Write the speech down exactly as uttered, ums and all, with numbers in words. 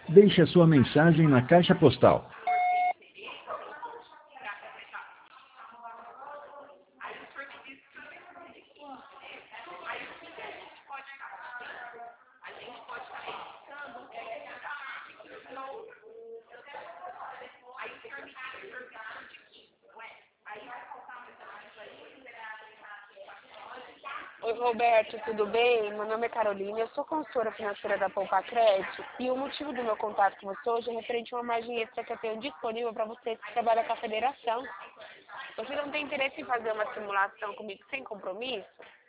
Deixe a sua mensagem na caixa postal. Oi, Roberto, tudo bem? Meu nome é Carolina, eu sou consultora financeira da Poupa Crédito e o motivo do meu contato com você hoje é referente a uma margem extra que eu tenho disponível para você que trabalha com a federação. Você não tem interesse em fazer uma simulação comigo sem compromisso?